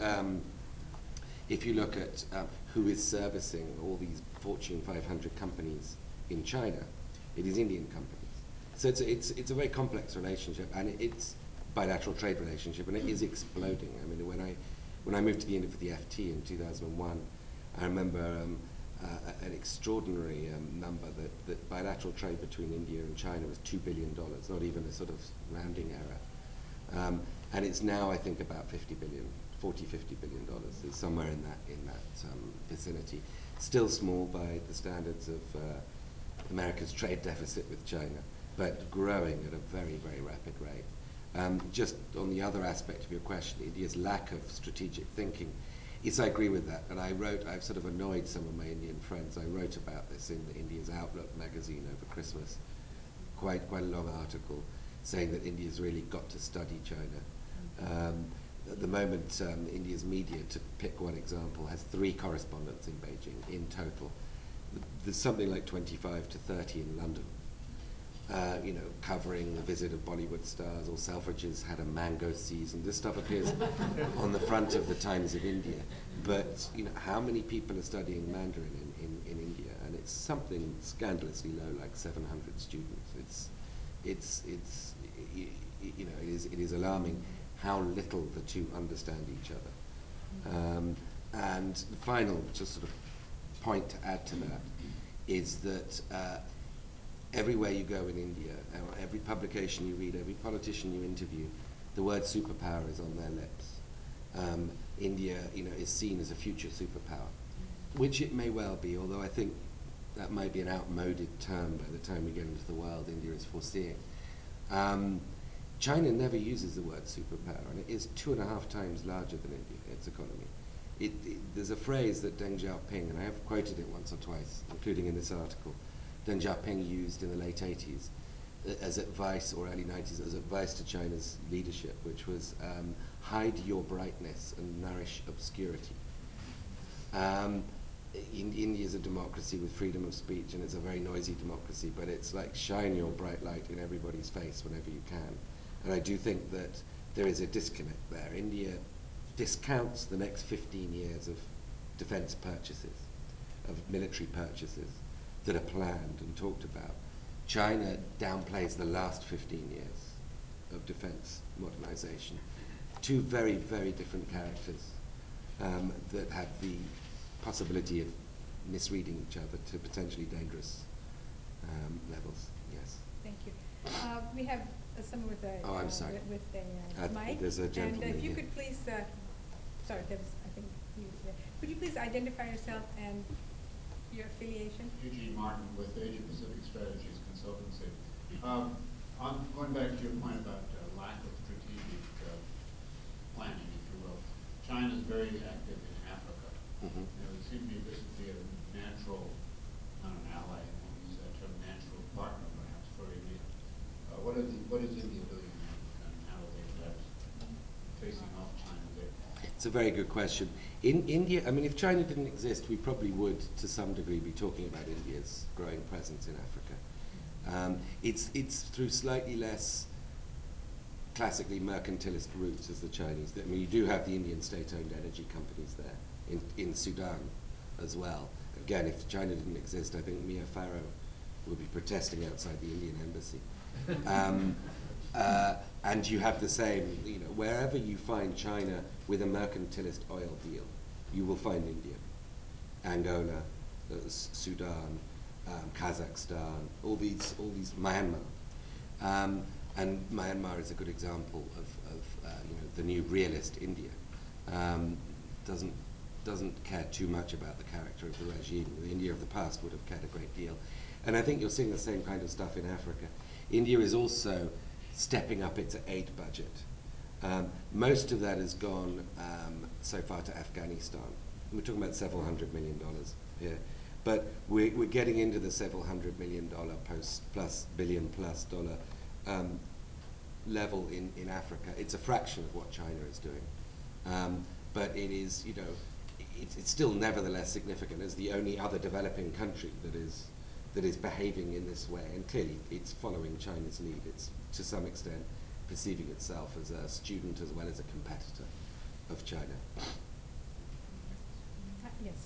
who is servicing all these Fortune 500 companies in China, it is Indian companies. So it's a very complex relationship, and it's bilateral trade relationship, and it is exploding. I mean, when I moved to India for the FT in 2001, I remember an extraordinary number that bilateral trade between India and China was $2 billion, not even a sort of rounding error. And it's now, I think, about $50 billion. $50 billion. It's somewhere in that vicinity. Still small by the standards of America's trade deficit with China, but growing at a very, very rapid rate. Just on the other aspect of your question, India's lack of strategic thinking, yes, I agree with that. And I've sort of annoyed some of my Indian friends. I wrote about this in India's Outlook magazine over Christmas, quite a long article saying that India's really got to study China. At the moment, India's media, to pick one example, has 3 correspondents in Beijing in total. There's something like 25 to 30 in London, covering the visit of Bollywood stars, or Selfridges had a mango season. This stuff appears on the front of the Times of India. But how many people are studying Mandarin in India? And it's something scandalously low, like 700 students. It is alarming how little the two understand each other. And the final just sort of point to add to that is that everywhere you go in India, every publication you read, every politician you interview, the word superpower is on their lips. India, is seen as a future superpower, which it may well be, although I think that might be an outmoded term by the time we get into the world India is foreseeing. China never uses the word superpower, and it is 2.5 times larger than India, its economy. There's a phrase that Deng Xiaoping, and I have quoted it once or twice, including in this article, Deng Xiaoping used in the late 80s as advice, or early 90s, as advice to China's leadership, which was hide your brightness and nourish obscurity. India is a democracy with freedom of speech, and it's a very noisy democracy, but it's like shine your bright light in everybody's face whenever you can. And I do think that there is a disconnect there. India discounts the next 15 years of defense purchases, of military purchases that are planned and talked about. China downplays the last 15 years of defense modernization. 2 very, very different characters that have the possibility of misreading each other to potentially dangerous levels. Yes. Thank you. We have someone with a I'm sorry. With a mic. There's a gentleman and if you here. could please, sorry, there was, I think you. Could you please identify yourself and your affiliation? Eugene Martin with Asia Pacific Strategies Consultancy. Going back to your point about lack of strategic planning, if you will, China is very active in Africa. Mm-hmm. It seems to me this would be a natural, not an ally, I won't use that term, natural partner perhaps for India. What is India doing in Africa, and how are they perhaps facing off China there? It's a very good question. In India, I mean, if China didn't exist, we probably would, to some degree, be talking about India's growing presence in Africa. It's through slightly less classically mercantilist routes as the Chinese. I mean, you do have the Indian state-owned energy companies there, in Sudan as well. Again, if China didn't exist, I think Mia Farrow would be protesting outside the Indian embassy. And you have the same, wherever you find China with a mercantilist oil deal, you will find India, Angola, Sudan, Kazakhstan, all these Myanmar. And Myanmar is a good example of the new realist India. Doesn't care too much about the character of the regime. The India of the past would have cared a great deal. And I think you're seeing the same kind of stuff in Africa. India is also stepping up its aid budget. Most of that has gone so far to Afghanistan. We're talking about several $100 million here. But we're getting into the several $100 million plus billion plus dollar level in Africa. It's a fraction of what China is doing. But it is, it's still nevertheless significant as the only other developing country that is behaving in this way. And clearly it's following China's lead. It's to some extent perceiving itself as a student as well as a competitor of China. Yes.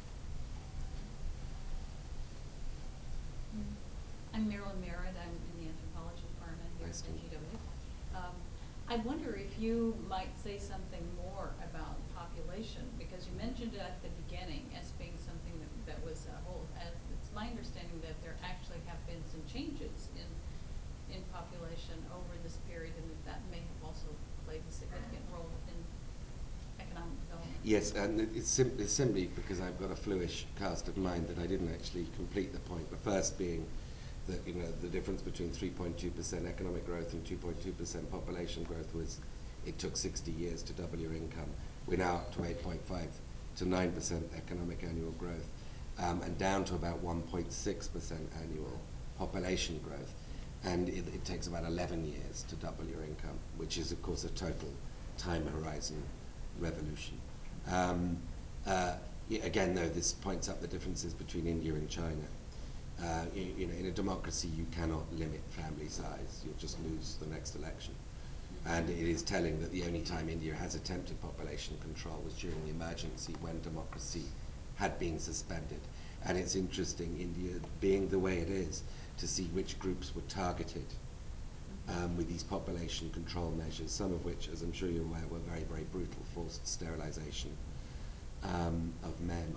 I'm Marilyn Merritt. I'm in the anthropology department here Nice at to meet you. GW. I wonder if you might say something more about population, because you mentioned it at the beginning as being something that was a whole. It's my understanding that there actually have been some changes in population over this period, and that may have also played a significant role in economic development. Yes, and it's simply because I've got a fluish cast of mind that I didn't actually complete the point. The first being that, you know, the difference between 3.2% economic growth and 2.2% population growth was it took 60 years to double your income. We're now up to 8.5 to 9% economic annual growth, and down to about 1.6% annual population growth. And it takes about 11 years to double your income, which is, of course, a total time horizon revolution. Again, though, this points up the differences between India and China. You know, in a democracy, you cannot limit family size. You'll just lose the next election. And it is telling that the only time India has attempted population control was during the emergency when democracy had been suspended. And it's interesting, India being the way it is, to see which groups were targeted with these population control measures, some of which, as I'm sure you're aware, were very, very brutal, forced sterilization of men.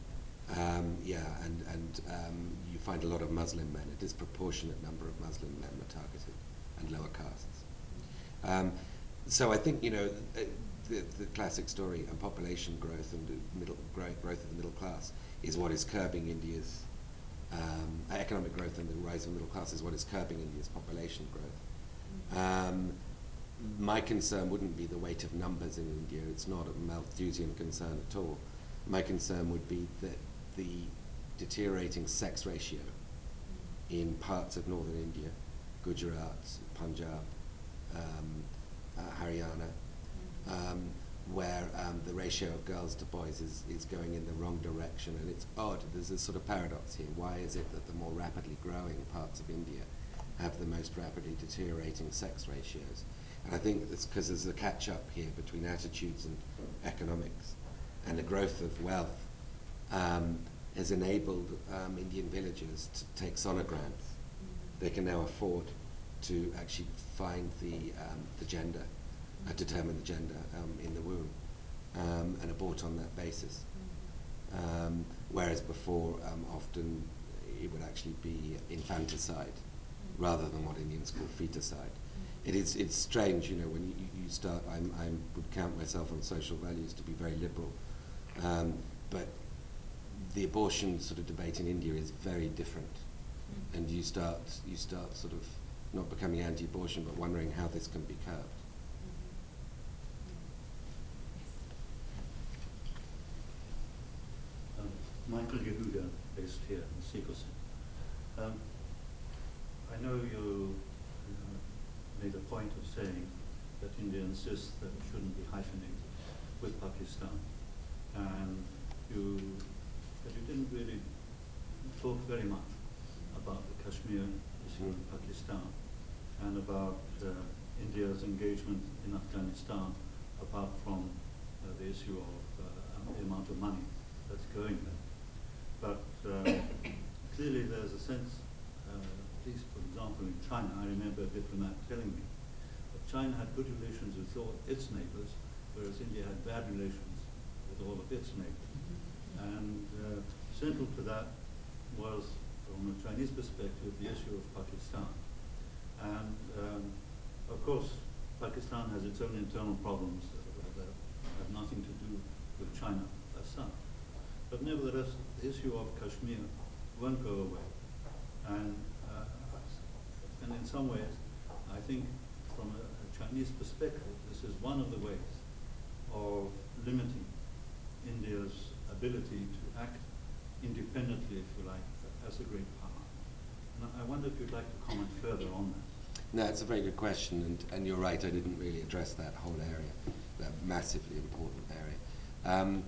You find a lot of Muslim men, a disproportionate number of Muslim men were targeted, and lower castes. So I think, you know, the classic story of population growth and growth of the middle class is what is curbing India's economic growth, and the rise of the middle class is what is curbing India's population growth. My concern wouldn't be the weight of numbers in India. It's not a Malthusian concern at all. My concern would be that the deteriorating sex ratio in parts of northern India, Gujarat, Punjab, Haryana, where the ratio of girls to boys is going in the wrong direction. And it's odd, there's a sort of paradox here. Why is it that the more rapidly growing parts of India have the most rapidly deteriorating sex ratios? And I think it's because there's a catch-up here between attitudes and economics. And the growth of wealth has enabled Indian villagers to take sonograms. They can now afford to actually find the gender, determine the gender in the womb, and abort on that basis. Whereas before, often it would actually be infanticide rather than what Indians call feticide. It's strange, you know, when you start, I would count myself on social values to be very liberal, but the abortion sort of debate in India is very different, and you start sort of not becoming anti-abortion, but wondering how this can be curbed. Michael Yehuda, based here in Segelson. I know you made a point of saying that India insists that it shouldn't be hyphenated with Pakistan, and but you didn't really talk very much about the Kashmir issue in Pakistan and about India's engagement in Afghanistan, apart from the issue of the amount of money that's going there. But clearly there's a sense, at least for example in China, I remember a diplomat telling me that China had good relations with all its neighbors, whereas India had bad relations with all of its neighbors. And central to that was, from a Chinese perspective, the issue of Pakistan. And of course, Pakistan has its own internal problems that have nothing to do with China as such. But nevertheless, the issue of Kashmir won't go away. And in some ways, I think from a Chinese perspective, this is one of the ways of limiting India's ability to act independently, if you like, as a great power. And I wonder if you'd like to comment further on that. No, it's a very good question, and you're right, I didn't really address that whole area, that massively important area.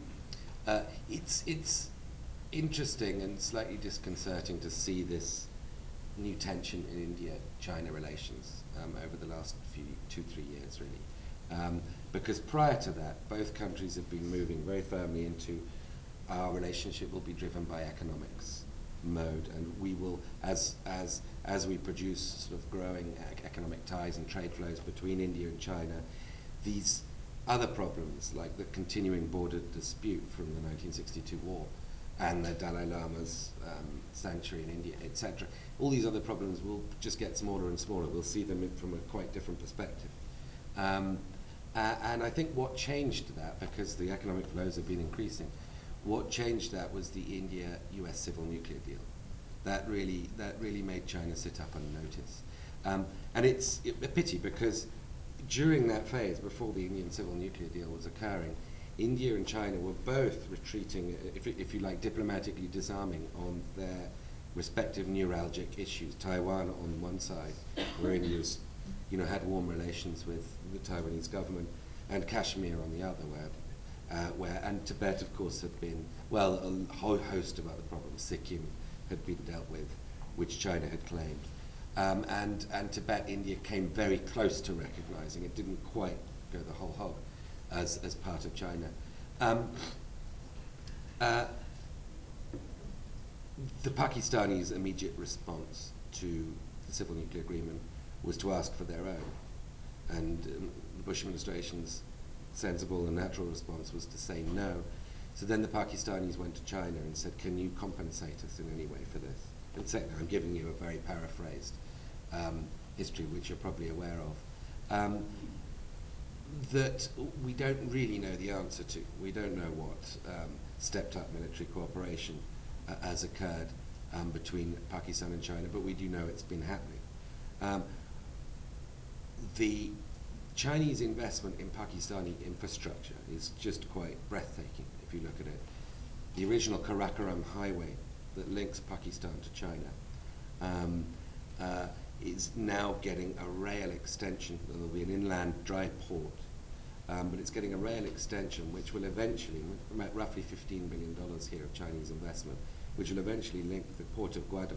It's interesting and slightly disconcerting to see this new tension in India-China relations over the last 2-3 years, really. Because prior to that, both countries have been moving very firmly into our relationship will be driven by economics mode, and we will, as we produce sort of growing economic ties and trade flows between India and China, these other problems like the continuing border dispute from the 1962 war and the Dalai Lama's sanctuary in India, etc. All these other problems will just get smaller and smaller. We'll see them from a quite different perspective. And I think what changed that, because the economic flows have been increasing, what changed that was the India-US civil nuclear deal. That really made China sit up and notice. And it's a pity because during that phase, before the Indian civil nuclear deal was occurring, India and China were both retreating, if you like, diplomatically disarming on their respective neuralgic issues. Taiwan on one side, where India's had warm relations with the Taiwanese government, and Kashmir on the other, and Tibet, of course, had been, well, a whole host of other problems. Sikkim had been dealt with, which China had claimed. And Tibet, India came very close to recognizing. It didn't quite go the whole hog as part of China. The Pakistanis' immediate response to the civil nuclear agreement was to ask for their own. And the Bush administration's sensible and natural response was to say no. So then the Pakistanis went to China and said, can you compensate us in any way for this? And second, I'm giving you a very paraphrased history, which you're probably aware of, that we don't really know the answer to. We don't know what stepped up military cooperation has occurred between Pakistan and China, but we do know it's been happening. The Chinese investment in Pakistani infrastructure is just quite breathtaking if you look at it. The original Karakoram highway that links Pakistan to China is now getting a rail extension. There will be an inland dry port, but it's getting a rail extension which will eventually, roughly $15 billion here of Chinese investment, which will eventually link the port of Gwadar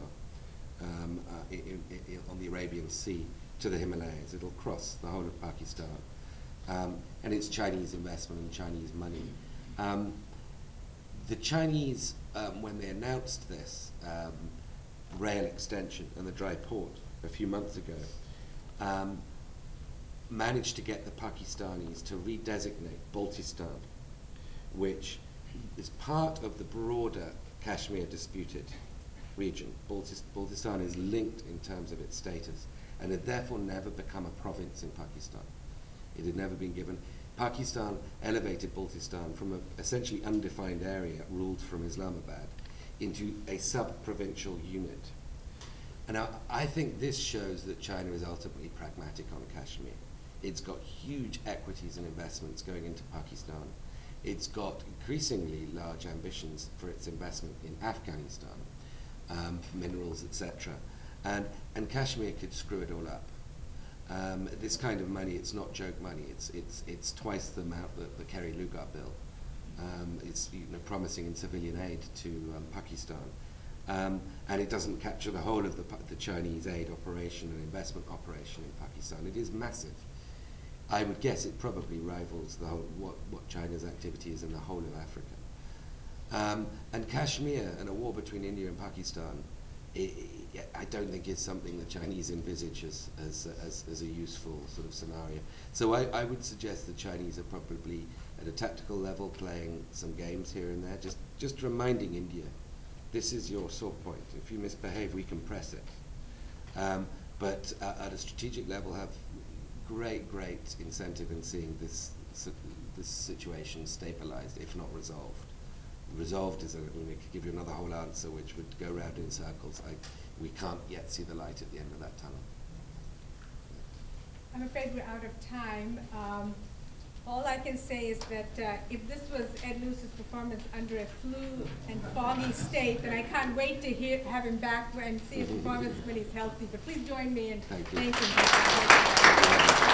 on the Arabian Sea to the Himalayas. It'll cross the whole of Pakistan. And it's Chinese investment and Chinese money. The Chinese, when they announced this rail extension and the dry port a few months ago, managed to get the Pakistanis to redesignate Baltistan, which is part of the broader Kashmir disputed region. Baltistan is linked in terms of its status, and had therefore never become a province in Pakistan. It had never been given. Pakistan elevated Baltistan from an essentially undefined area ruled from Islamabad into a sub-provincial unit. And now, I think this shows that China is ultimately pragmatic on Kashmir. It's got huge equities and investments going into Pakistan. It's got increasingly large ambitions for its investment in Afghanistan, for minerals, etc. And Kashmir could screw it all up. This kind of money, it's not joke money. It's twice the amount that the Kerry-Lugar bill. It's promising in civilian aid to Pakistan, and it doesn't capture the whole of the Chinese aid operation and investment operation in Pakistan. It is massive. I would guess it probably rivals the whole, what China's activity is in the whole of Africa. And Kashmir and a war between India and Pakistan, I don't think is something the Chinese envisage as a useful sort of scenario. So I would suggest the Chinese are probably at a tactical level playing some games here and there, just reminding India, this is your sore point. If you misbehave, we can press it. But at a strategic level, have great incentive in seeing this situation stabilized, if not resolved. Resolved is, we could give you another whole answer which would go round in circles. We can't yet see the light at the end of that tunnel. I'm afraid we're out of time. All I can say is that if this was Ed Luce's performance under a flu and foggy state, then I can't wait to have him back and see his performance when he's healthy. But please join me in thanking him.